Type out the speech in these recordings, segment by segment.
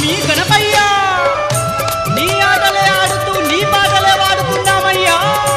స్వామి గణపయ్యా నీ ఆటలే ఆడుతూ నీ పాటలే వాడుతున్నామయ్యా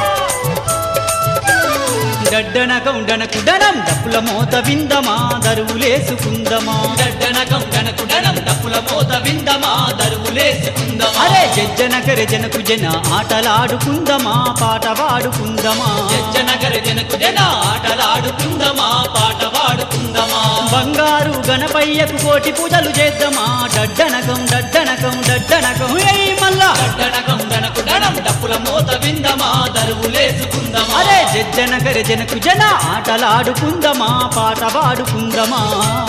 డడ్డనకం డనకుడనం డప్పుల మోత విందమా దరువులేసుకుందమా డడ్డనకం డనకుడనం డప్పుల మోత విందమా దరువులేసుకుందమా అరే జజ్జనకర జనకు జన ఆటలాడుకుందమా పాట పాడుకుందమా జనగర జనకు జన ఆటలాడుకుందమా పాట పాడుకుందమా బంగారు గణపయ్యకు కోటి పూజలు చేద్దామా డడ్డనకం డడ్డనకం డడ్డనకం ఏయ్ మల్లా డడ్డనకం డనకుడనం డప్పుల మోత విందమా దరువులేసుకుందమా అరే జజ్జనకర జనకు జన ఆటలాడుకుందమా పాట పాడుకుందమా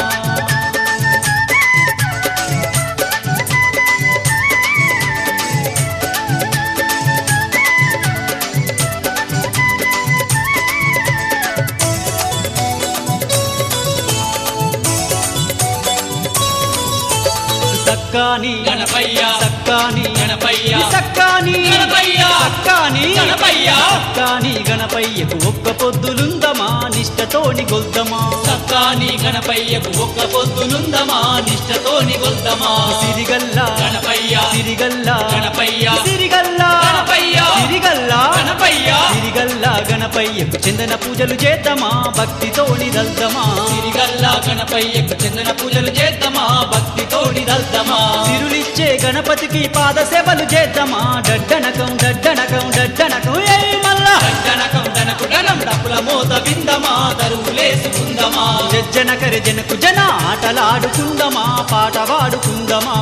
సక్కాని గణపయ్య సక్కాని గణపయ్య సక్కాని గణపయ్య సక్కాని గణపయ్య సక్కాని గణపయ్యకు ఒక్క పొద్దులుందమా నిష్టతోని గొల్దమా సక్కాని గణపయ్యకు ఒక్క పొద్దులుందమా నిష్టతోని గొల్దమా సిరిగల్లా గణపయ్య సిరిగల్లా గణపయ్య సిరిగల్లా గణపయ్య సిరిగల్లా గణపయ్య సిరిగల్లా గణపయ్యకు చందన పూజలు చేద్దామా భక్తితోని దల్దమా సిరిగల్లా గణపయ్యకు చందన పూజలు చేద్దామా భక్తితోని దల్దమా సిరులిచ్చే గణపతికి పాద సేవలు చేద్దామా డడ్డనకం డడ్డనకం డడ్డనకం ఏయ్ మల్లా డడ్డనకం డనకుడనం డప్పుల మోత విందమా దరువులేసుకుందమా జజ్జనకర జనకు జన ఆటలాడుకుందమా పాట పాడుకుందమా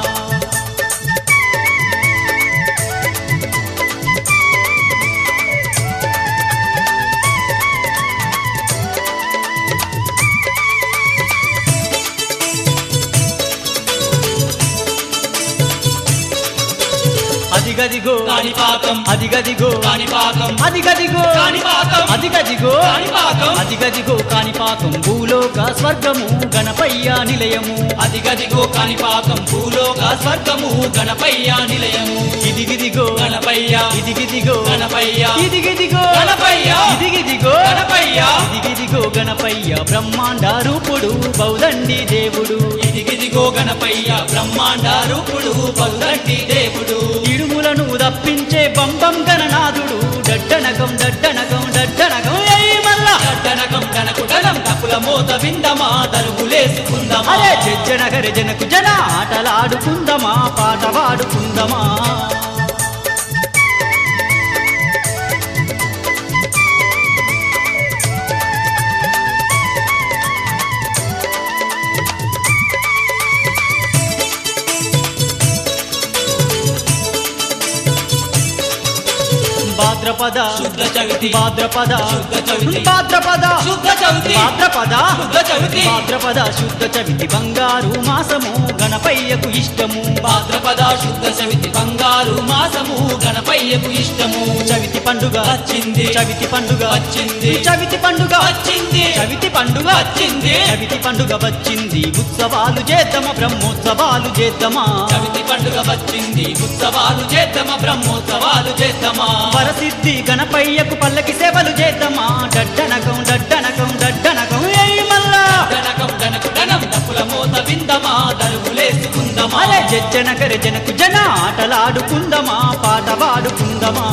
అదిగదిగో కాణిపాకం అదిగదిగో కాణిపాకం అదిగదిగో కాణిపాకం అదిగదిగో కాణిపాకం అదిగదిగో కాణిపాకం భూలోక స్వర్గము గణపయ్య నిలయము అదిగదిగో కాణిపాకం భూలోక స్వర్గము గణపయ్య నిలయము ఇదిగిదిగో గణపయ్య ఇదిగిదిగో గణపయ్య ఇదిగిదిగో గణపయ్య ఇదిగిదిగో గణపయ్య ఇదిగిదిగో గణపయ్య బ్రహ్మాండ రూపుడు బౌదండి దేవుడు ఇదిగిదిగో గణపయ్య బ్రహ్మాండ రూపుడు బౌదండి దేవుడు ఇడుములను తప్పించే బంబం గణనాథుడు డడ్డనకం డడ్డనకం డడ్డనకం ఏయ్ మల్లా డడ్డనకం డనకుడనం డప్పుల మోత విందమా దరువులేసుకుందమా అరే జజ్జనగర జనకు జన ఆటలాడుకుందమా పాట పాడుకుందమా భాద్రపద శుద్ధ చవితి భాద్రపద శుద్ధ చవితి భాద్రపద శుద్ధ చవితి భాద్రపద శుద్ధ చవితి భాద్రపద శుద్ధ చవితి బంగారు మాసము గణపయ్యకు ఇష్టము భాద్రపద శుద్ధ చవితి బంగారు మాసము గణపయ్యకు ఇష్టము చవితి పండుగ వచ్చింది చవితి పండుగ వచ్చింది చవితి పండుగ వచ్చింది చవితి పండుగ వచ్చింది చవితి పండుగ వచ్చింది ఉత్సవాలు చేద్దామా బ్రహ్మోత్సవాలు చేద్దామా చవితి పండుగ వచ్చింది ఉత్సవాలు చేద్దామా బ్రహ్మోత్సవాలు చేద్దామా వరసిద్ధి గణపయ్యకు పల్లకి సేవలు చేద్దామా డడ్డనకం డడ్డనకం డడ్డనకం ఏయ్ మల్లా డనకం డనకుడనం డప్పుల మోత విందమా దరువులేసుకుందమా అరే జజ్జనకర జనకు జన ఆటలాడుకుందమా పాట పాడుకుందమా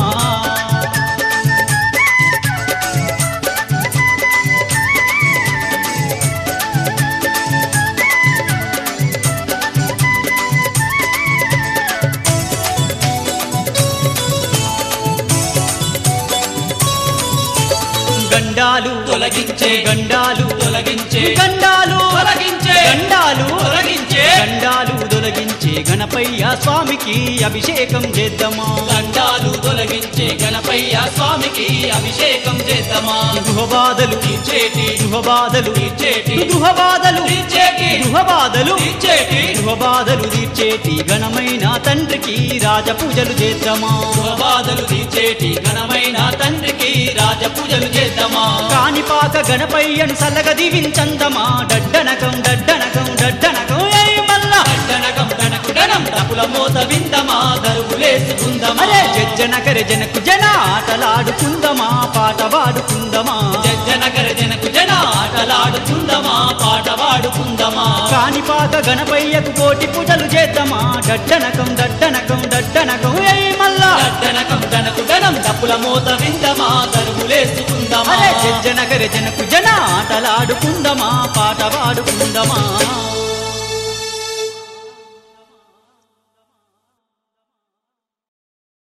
గండాలు తొలగించే గండాలు తొలగించే గండాలు తొలగించే గండాలు తొలగించే గండాలు తొలగించే గణపయ్య స్వామికి అభిషేకం చేద్దామా దండాలు తొలగించే గణపయ్య స్వామికి అభిషేకం చేద్దామా గృహబాధలు తీర్చేటి గృహబాధలు తీర్చేటి గృహబాధలు తీర్చేటి గృహబాధలు తీర్చేటి గృహబాధలు తీర్చేటి ఘనమైన తండ్రికి రాజపూజలు చేద్దామా బాధలు తీర్చేటి ఘనమైన తండ్రికి రాజపూజలు చేద్దామా కాణిపాక గణపయ్యను సల్లగ దీవించందమా డడ్డనకం డడ్డనకం డడ్డనకం ఏయ్ మల్లా డనకం డనకుడనం డప్పుల మోత విందమా దరువులేసుకుందమా అరే జజ్జనకర జనకు జన ఆటలాడుకుందమా పాట పాడుకుందమా జనకర జనకు జన ఆటలాడుకుందమా పాట పాడుకుందమా కానిపాక గణపయ్యకు కోటి పూజలు చేద్దామా డడ్డనకం డడ్డనకం డడ్డనకం ఏయ్ మల్లా దట్టనకం గణకు గణం డప్పుల మోత విందమా దరువులేసుకుందమా అరే జనకు జన ఆటలాడుకుందమా పాట పాడుకుందమా